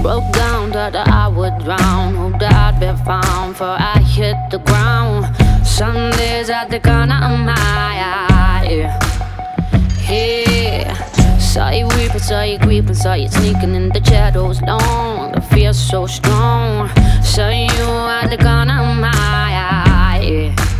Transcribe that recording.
Broke down that I would drown. Hoped I'd be found, for I hit the ground. Some days at the corner of my eye. Yeah. Saw you weeping, saw you creeping, saw you sneaking in the shadows long. The fear so strong. Saw you at the corner of my eye.